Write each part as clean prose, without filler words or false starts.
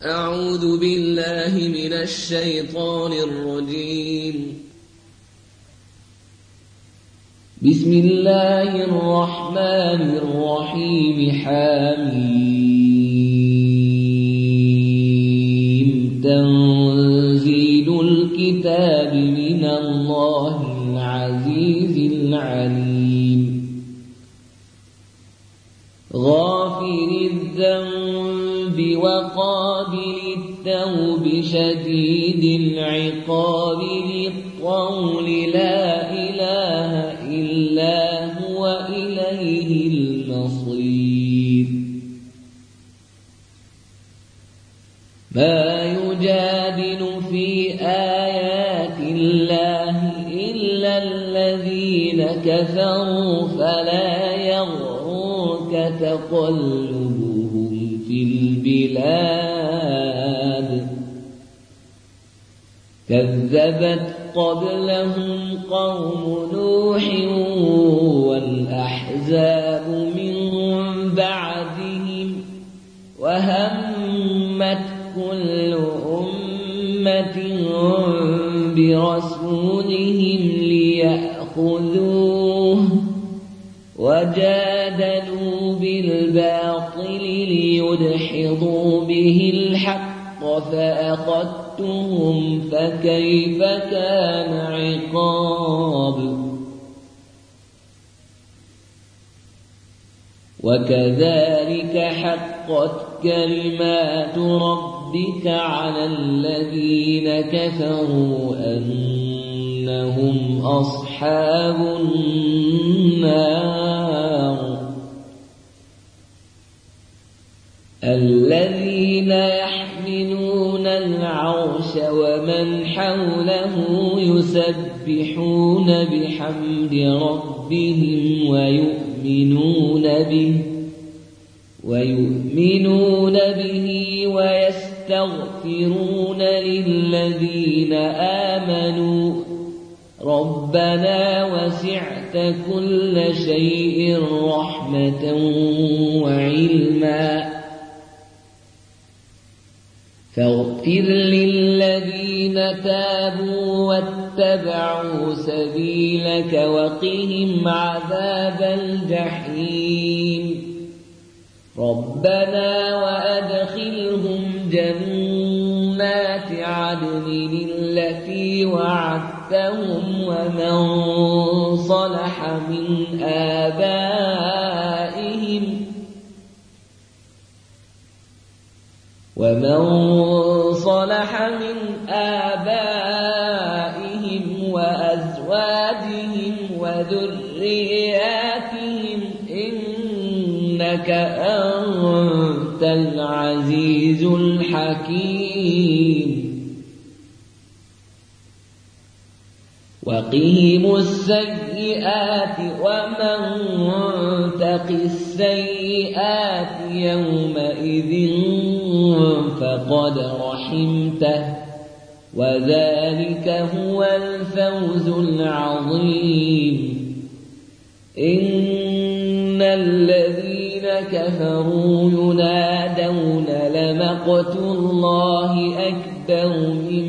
أعوذ بالله من الشيطان الرجيم. بسم الله الرحمن الرحيم. حميم. تنزيل الكتاب من الله العزيز العليم. غافر الذنب وقابل التوب شديد العقاب ذي الطول لا إله إلا هو إليه المصير. ما يجادل في آيات الله إلا الذين كفروا فلا يغرك تقلبهم في البلاد. كذبت قبلهم قوم نوح والأحزاب من بعدهم وهمت كل أمة برسولهم ليأخذوه وجادلوا بالباطل ليدحضوا به الحق فأخذتهم فكيف كان عقاب. وكذلك حقت كلمات ربك على الذين كفروا أنهم أصحاب النار. الذين يحملون العرش ومن حوله يسبحون بحمد ربهم ويؤمنون به ويستغفرون للذين آمنوا ربنا وسعت كل شيء رحمة وعلما فاغفر للذين تابوا واتبعوا سبيلك وقهم عذاب الجحيم. ربنا وأدخلهم جنات عدن التي وعدتهم ومن صلح من آبائهم وأزواجهم وذرياتهم إنك أنت العزيز الحكيم. وقهم السيئات ومن تق السيئات يومئذ فقد رحمته وذلك هو الفوز العظيم. إن الذين كفروا ينادون لمقت الله أكبر من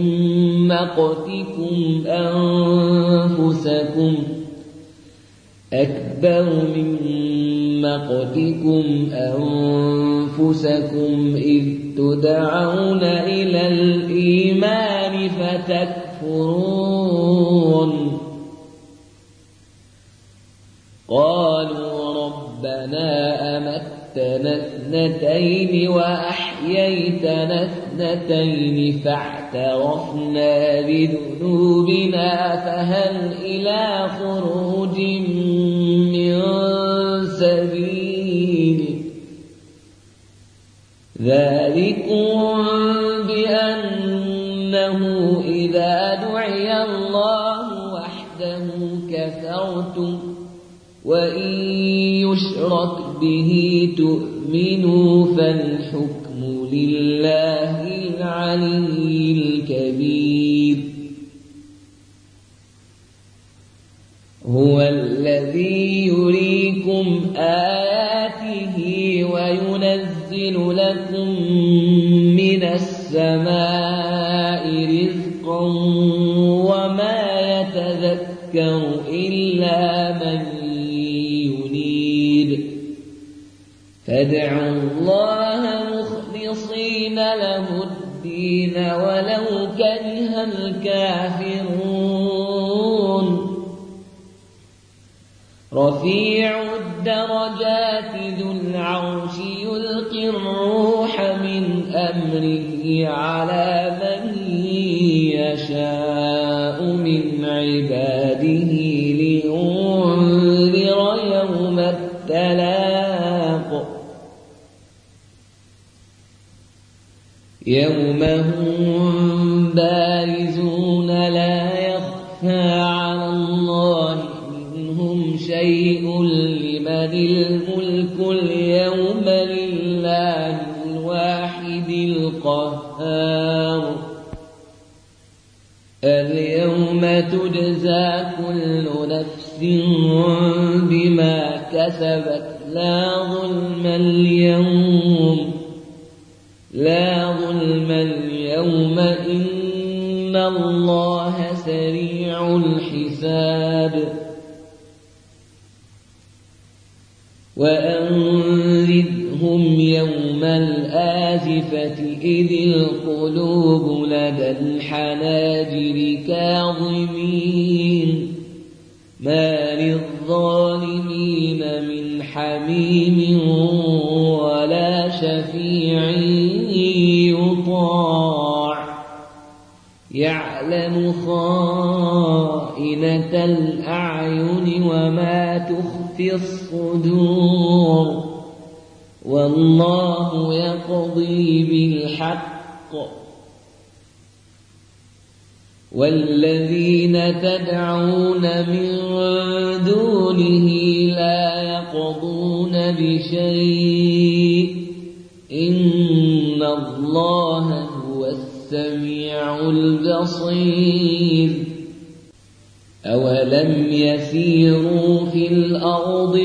مقتكم أنفسكم إذ تدعون إلى الإيمان فتكفرون. قالوا ربنا أمتنا اثنتين وأحييتنا اثنتين فاعترفنا بذنوبنا فهل إلى خروج من سبيل. ذلكم بأنه إذا دعي الله وحده كفرتم وإن يشرك به تؤمنوا فالحكم لله العلي الكبير. هو الذي يريكم آياته وينزل لكم من السماء رزقا وما يتذكر إلا من ينيب فادعوا الله مخلصين له الدين ولو كره الكافرون رفيع الدرجات ذو العرش يلقي الروح من أمره على من يشاء من عباده لينذر يوم التلاق يوم هم بارزون لا يخفى على الله منهم شيء لمن الملك اليوم لله الواحد القهار اليوم تجزى كل نفس بما كسبت لا ظلم اليوم إن الله سريع الحساب وأنذرهم يوم الآزفة إذ القلوب لدى الحناجر كاظمين ما للظالمين من حميم ولا شفيع يطاع يعلم خائنة الأعين وما تخفي الصدور والله يقضي بالحق والذين تدعون من دونه لا يقضون بشيء إن الله هو السميع البصير أولم يسيروا في الأرض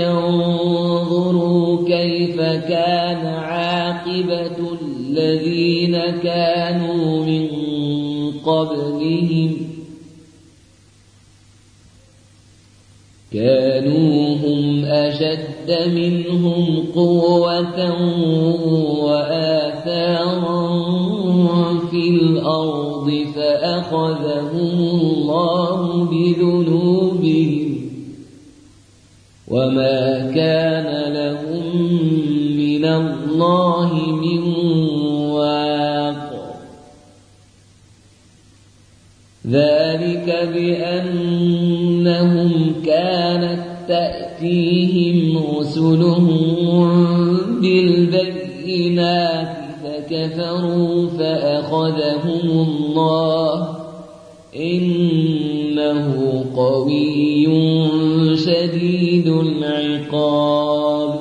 فينظروا كيف كان عاقبة الذين كانوا من قبلهم كانوا هم أشد منهم قوة وآثارا في الأرض فأخذهم الله بذنوبهم وما كان لهم من الله من واق ذلك بأنهم كانت تأتيهم رسلهم بالبينات فكفروا فأخذهم الله إنه قوي شديد العقاب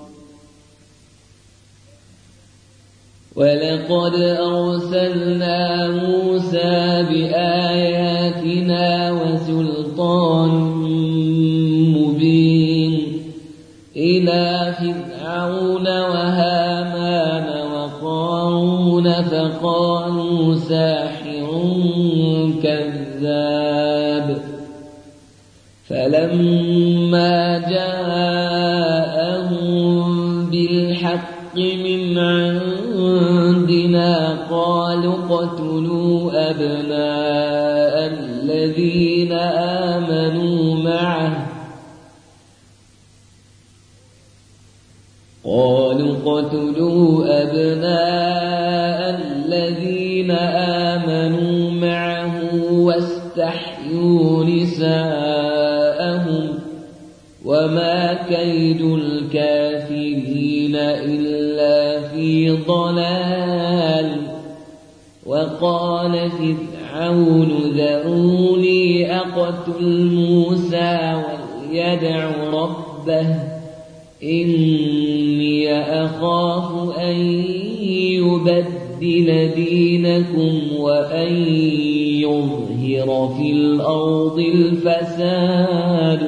ولقد أرسلنا موسى بآياتنا وسلطان مبين إلى فرعون وهامان وقارون فقالوا ساحر كذاب فلما جاءهم بالحق من عندنا قالوا اقتلوا أبناء الذين آمنوا معه واستحيوا نساءهم وما كيد الكافرين إلا في ضلال وقال فرعون ذروني أقتل موسى وليدع ربه إني أخاف أن يبدل دينكم وأن يظهر في الأرض الفساد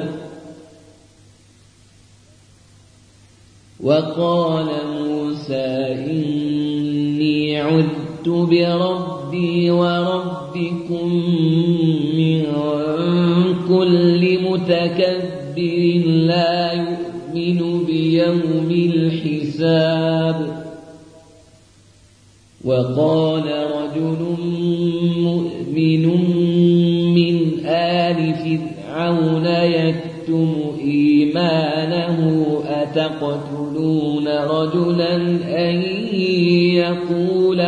وقال موسى إني عذت بربي وربكم من كل متكبر لا يؤمن بيوم الحساب وقال رجل مؤمن من آل فرعون يكتم إيمانه أتقتلون رجلا أن يقول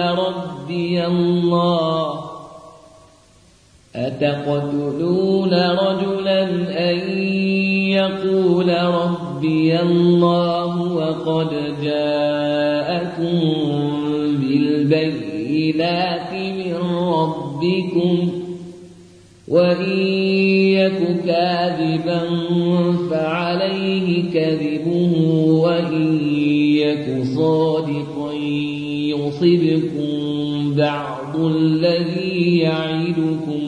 ربي الله وقد جاءكم بالبينات من ربكم وإن يك كاذبا فعليه كذبه وإن يك صادقا يصبكم بعض الذي يعدكم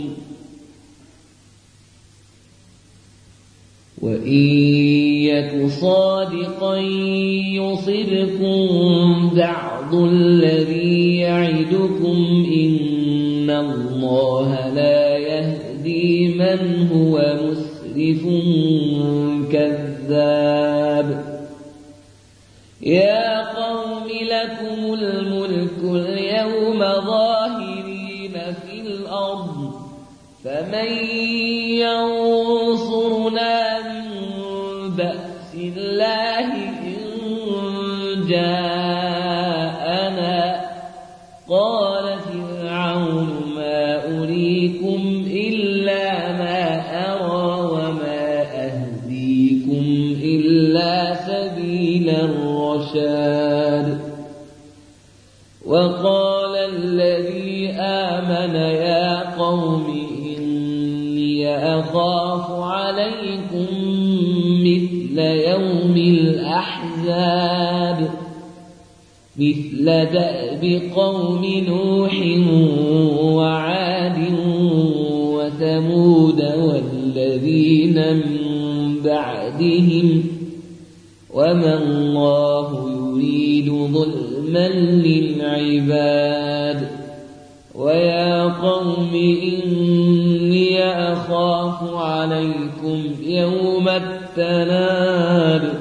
إن الله لا يهدي من هو مسرف كذاب يا قوم لكم الملك اليوم ظاهرين في الأرض فمن ينصرنا من بأس الله إن جاءنا قال فرعون ما أريكم إلا ما أرى وما أهديكم إلا سبيل الرشاد وقال الذي آمن يا قوم إني أخاف عليكم مثل يوم الأحزاب مثل دأب قوم نوح وعاد وثمود والذين من بعدهم وما الله يريد ظلما للعباد ويا قوم إني أخاف عليكم يوم التناد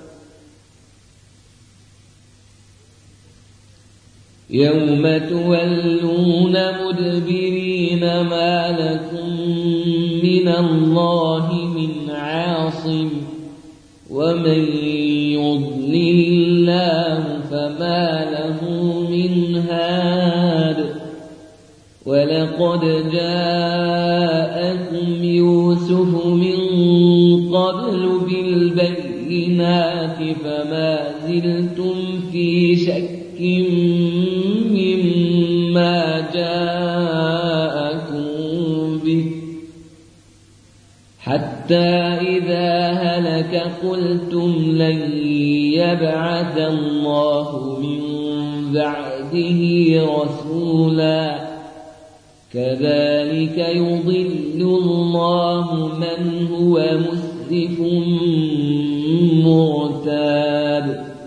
يوم تولون مدبرين ما لكم من الله من عاصم ومن يضلل الله فما له من هاد ولقد جاءكم يوسف من قبل بالبينات فما زلتم في شك مما جاءكم به حتى إذا هلك قلتم لن يبعث الله من بعده رسولا كذلك يضل الله من هو مسرف مرتاب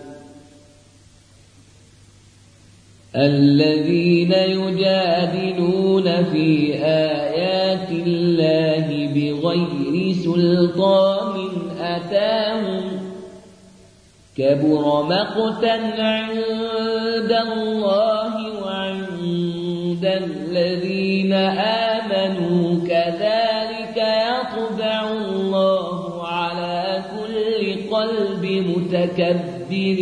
الذين يجادلون في آيات الله بغير سلطان أتاهم كبر مقتا عند الله وعند الذين آمنوا كذلك يطبع الله على كل قلب متكبر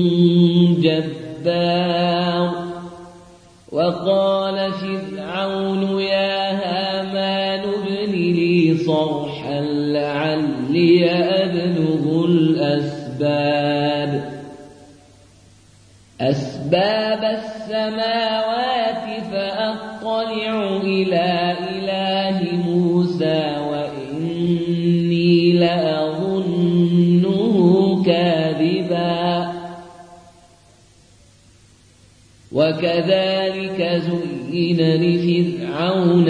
جبار وقال فرعون يا هامان ابن لي صرحا لعلي أبلغ أسباب السماوات فأطلع إلى إله موسى وإني لأظنه كاذبا وكذلك زين لفرعون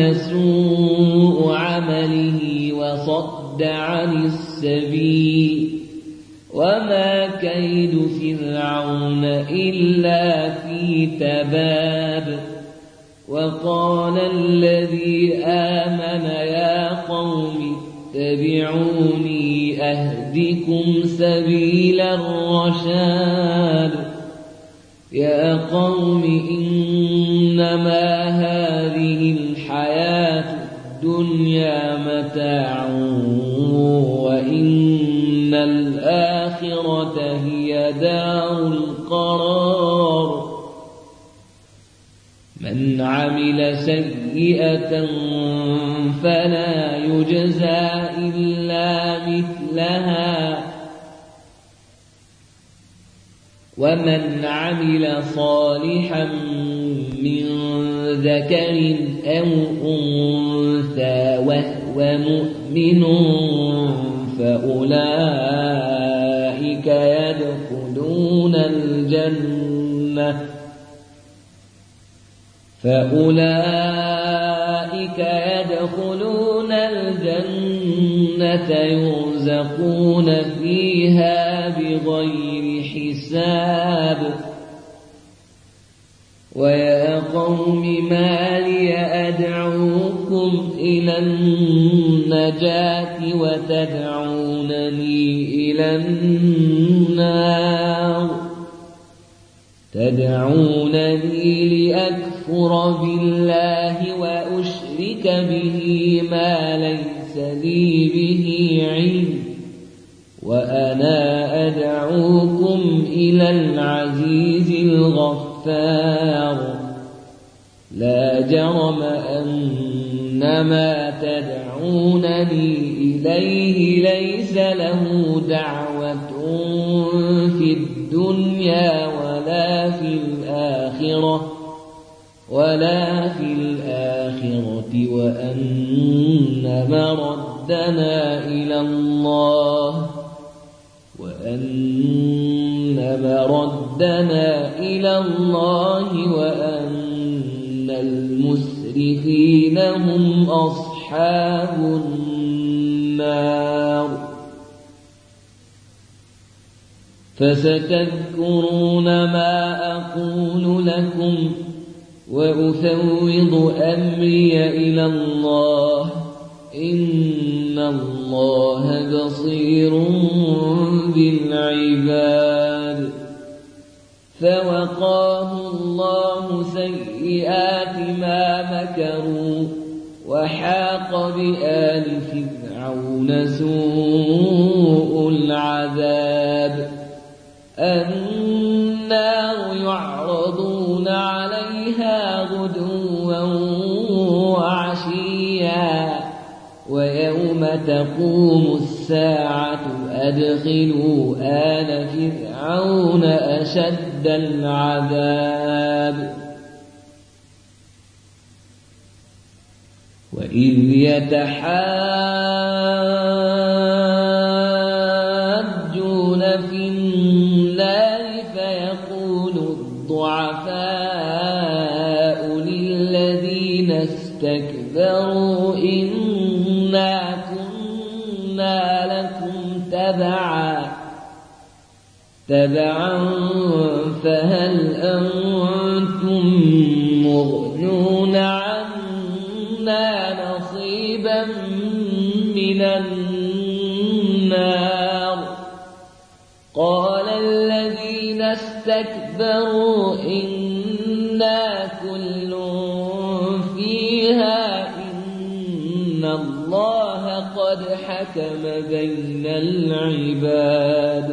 سوء عمله وصد عن السبيل وما كيد فرعون إلا في تباب وقال الذي آمن يا قوم اتبعوني أهدكم سبيل الرشاد يا قوم إنما هذه الحياة الدنيا متاع وإن الآخرة هي دار القرار من عمل سيئة فلا يجزى إلا مثلها ومن عمل صالحا من ذكر أو أنثى وهو مؤمن فأولئك يدخلون الجنة يرزقون فيها بغير حساب ويا قوم ما لي أدعوكم إلى النجاة وتدعونني إلى النار تدعونني لأكفر بالله وأشرك به ما ليس لي به علم وأنا أدعوكم إلى العزيز الغفار لا جرم أن ما تدعونني إليه ليس له دعوة في الدنيا ولا في الآخرة وأن مردنا إلى الله وأن المسرفين هم أصحاب النار فستذكرون ما أقول لكم وأفوض أمري إلى الله إن الله بصير بالعباد فوقاه الله سيئات ما مكروا وحاق بآل فرعون سوء العذاب النار يعرضون عليها غدوا وعشيا ويوم تقوم الساعة أدخلوا آل فرعون أشد العذاب وإذ يتحاجون في النار فيقول الضعفاء للذين استكبروا إنا كنا لكم تبعا فهل أنتم مغنون عنا نصيبا من النار قال الذين استكبروا إنا كل فيها إن الله قد حكم بين العباد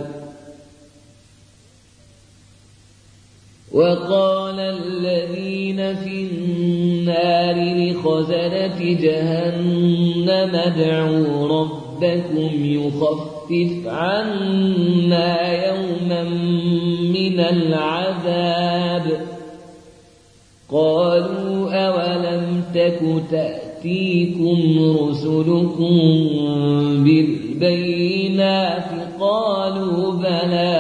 وقال الذين في النار لخزنة جهنم ادعوا ربكم يخفف عنا يوما من العذاب قالوا أولم تك تأتيكم رسلكم بالبينات قالوا بلى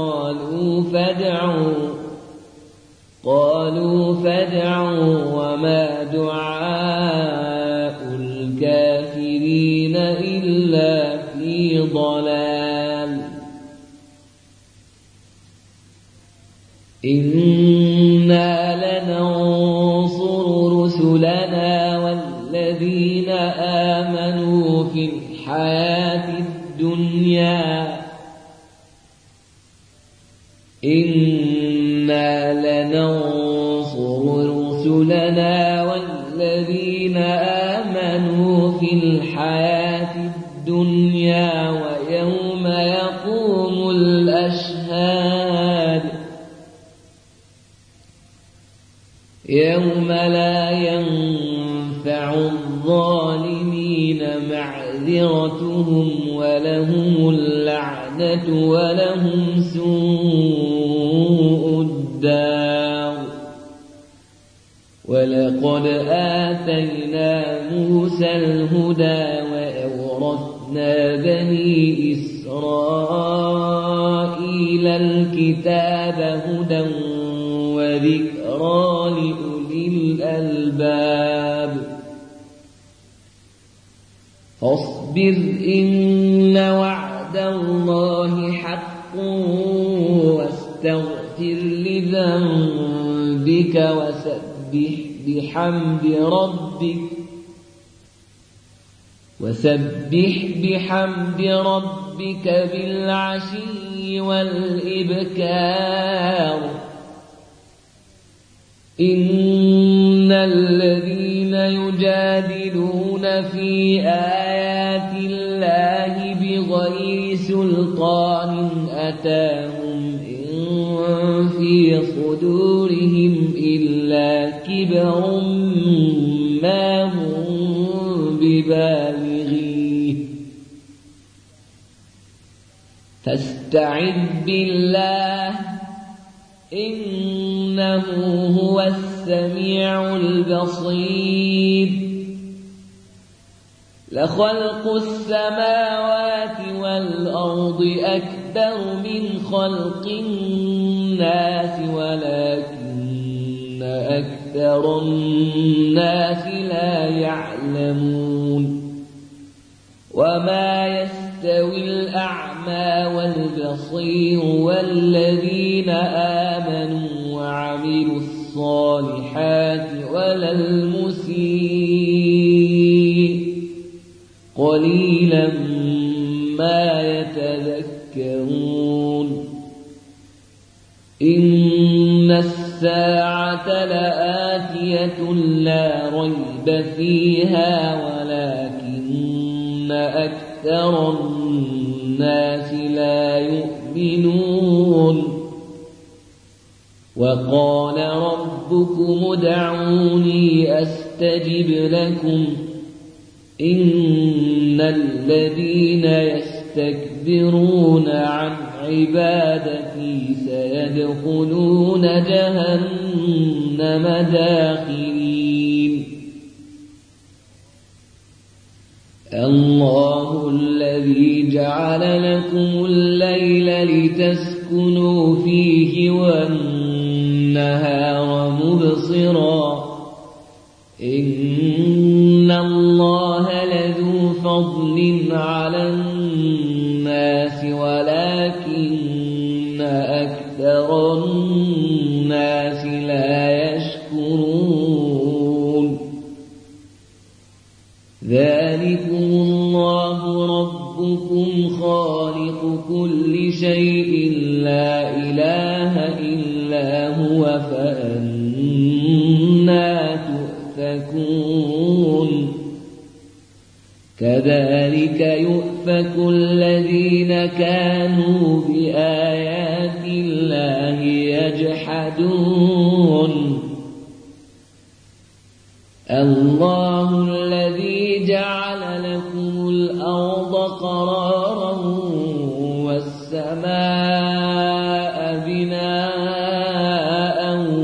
قالوا فادعوا وما دعاء الكافرين إلا في ضلال رسلنا والذين آمنوا في الحياة الدنيا إنا لننصر رسلنا والذين آمنوا في الحياة الدنيا ويوم يقوم الأشهاد يوم لا ينفع الظالمين معذرتهم ولهم اللعنة ولهم سوء الدار ولقد آتينا موسى الهدى وأورثنا بني إسرائيل الكتاب هدى وذكرى لأولي الألباب فاصبر إن وعد الله حق واستغفر لذنبك وسبح بحمد ربك بالعشي والإبكار إن الذين يجادلون في آيات الله بغير سلطان أتاهم إن في صدورهم إلا كبر ما هم ببالغيه فاستعذ بالله إنه هو السميع البصير لخلق السماوات والأرض أكبر من خلق الناس ولكن أكثر الناس لا يعلمون وما يستوي الأعمى والبصير والذين آمنوا وعملوا الصالحات ولا المسيء قليلا ما يتذكرون إن الساعة لآتية لا ريب فيها ولكن أكثر الناس لا يؤمنون وقال ربكم ادعوني أستجب لكم إن الذين يستكبرون عن عبادتي سيدخلون جهنم داخرين الله الذي جعل لكم الليل لتسكنوا فيه والنهار مبصرا إن الله لذو فضل على الناس ولكن أكثر الناس لا يشكرون ذلكم الله ربكم خالق كل شيء لا إله إلا هو فأنا تؤفكون كذلك يؤفك الذين كانوا بآيات الله يجحدون الله الذي جعل لكم الأرض قرارا والسماء بناء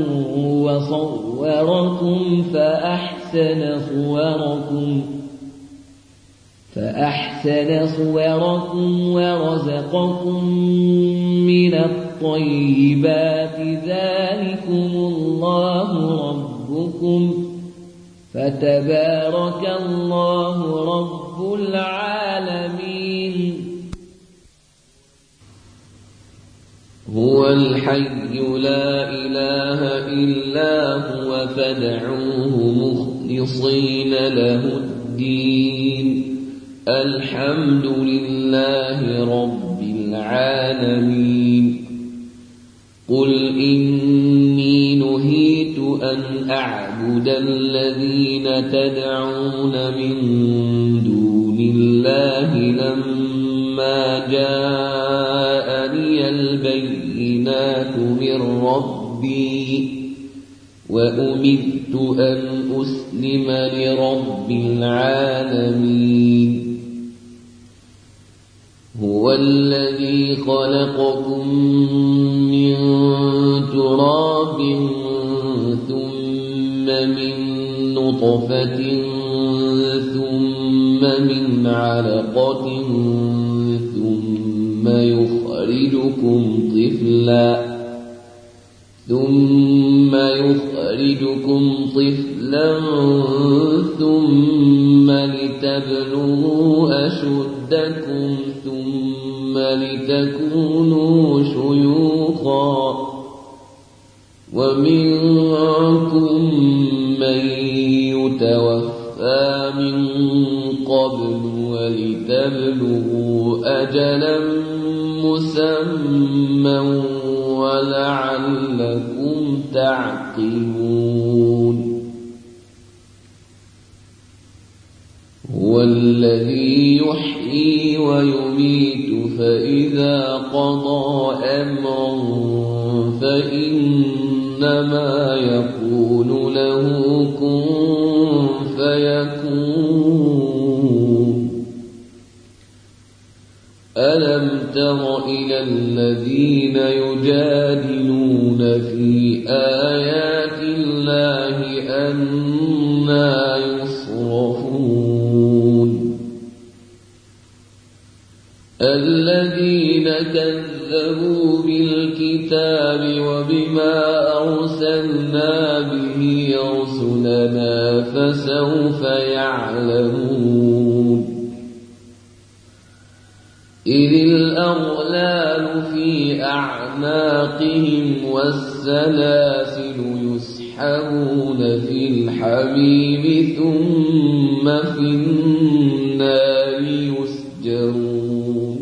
وصوركم فأحسن صوركم ورزقكم من الطيبات ذلكم الله ربكم فتبارك الله رب العالمين هو الحي لا إله إلا هو فادعوه مخلصين له الدين الحمد لله رب العالمين قل إني نهيت أن أعبد الذين تدعون من دون الله لما جاءني البينات من ربي وأمرت أن أسلم لرب العالمين هو الذي خلقكم من تراب ثم من نطفة ثم من علقة ثم يخرجكم طفلا ثم لتبلغوا أشدكم ثم لتكونوا شيوخا ومنكم من يتوفى من قبل ولتبلغوا أجلا مسمى ولعلكم تعقلون هو الذي يحيي ويميت فإذا قضى أمرا فإنما يقول له كن فيكون ألم تر إلى الذين يجادلون في آيات الله أنى يصرفون الذين كذبوا بالكتاب وبما أرسلنا به رسلنا فسوف يعلمون إذ الأغلال في أعناقهم والسلاسل يسحبون في الحميم ثم في النار يسجرون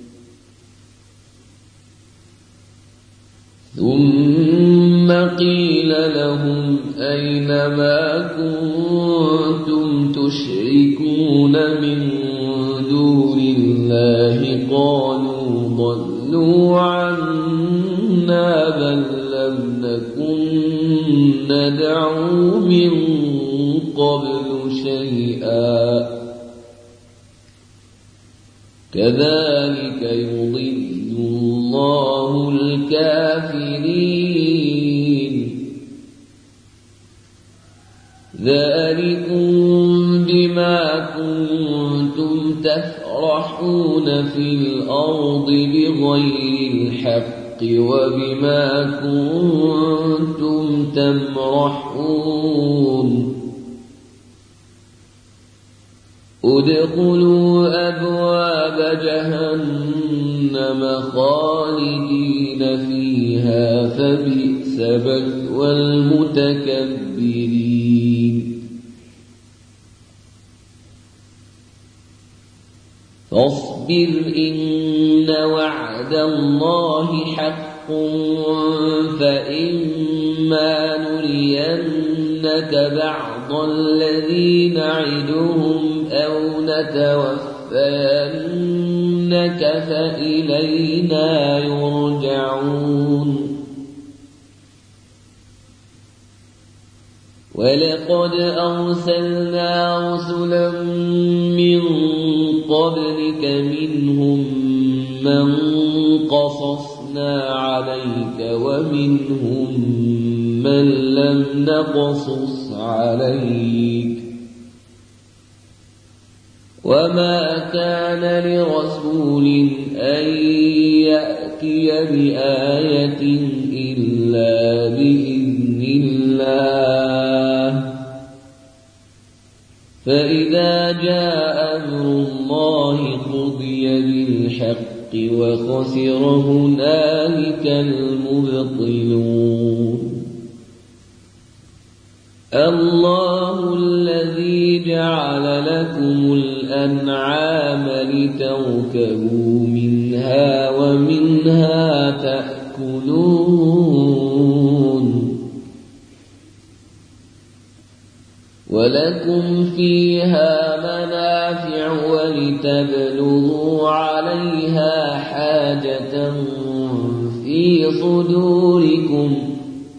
ثم قيل لهم أين ما كنتم تشركون من دون الله قالوا ضلوا عنا بل لم نكن ندعو من قبل شيئا كذلك يضل الله الكافرين ذلكم بما كنتم تفرحون في الأرض بغير الحق وبما كنتم تمرحون ادخلوا أبواب جهنم خالدين فيها فبئس مثوى المتكبرين فاصبر إن وعد الله حق فإما نرينك بعض الذي نعدهم أو نتوفينك فإلينا يرجعون ولقد أرسلنا رسلا من قبلك منهم من قصصنا عليك ومنهم من لم نقصص عليك وما كان لرسول أن يأتي بآية إلا بإذن الله فإذا جاء أمر الله قضي بالحق وخسر هنالك المبطلون الله الذي جعل لكم الأنعام لتركبوا منها ومنها تأكلون ولكم فيها منافع ولتبلغوا عليها حاجة في صدوركم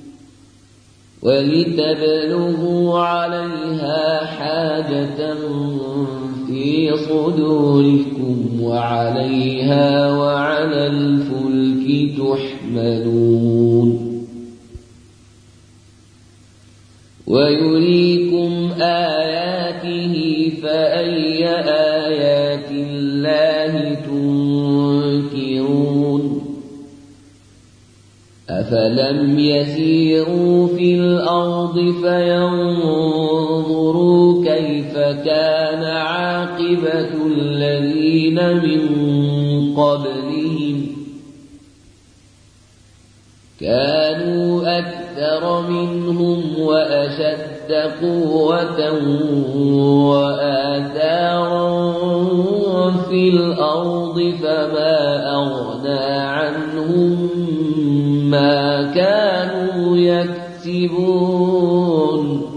وعليها وعلى الفلك تحملون ويريكم آياته فأي آيات الله تنكرون أفلم يسيروا في الأرض فينظروا كيف كان عاقبة الذين من قبلهم كانوا أكثر منهم وأشد قوة وآثارا في الأرض فما أغنى عنهم ما كانوا يكسبون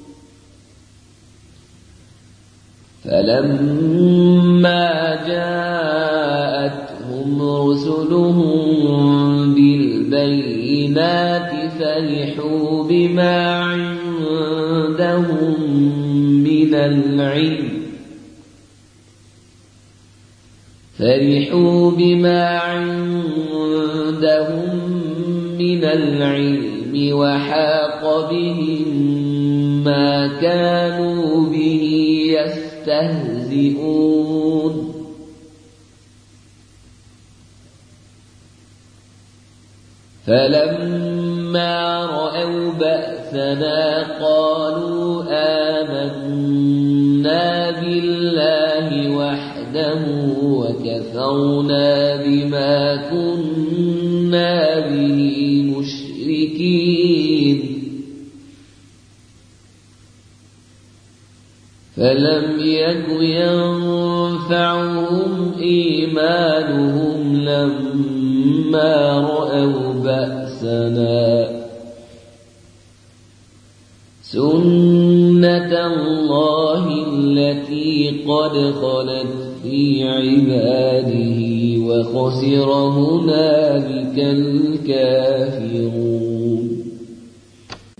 فلما جاءتهم رسلهم بالبينات فرحوا بما عندهم من العلم وحاق بهم ما كانوا به يستهزئون فلما رأوا بأسنا قالوا آمنا بالله وحده وكفرنا بما كنا به مشركين فلم يك ينفعهم إيمانهم لما رأوا بأسنا سنة الله التي قد خلت في عباده وخسر هنالك الكافرون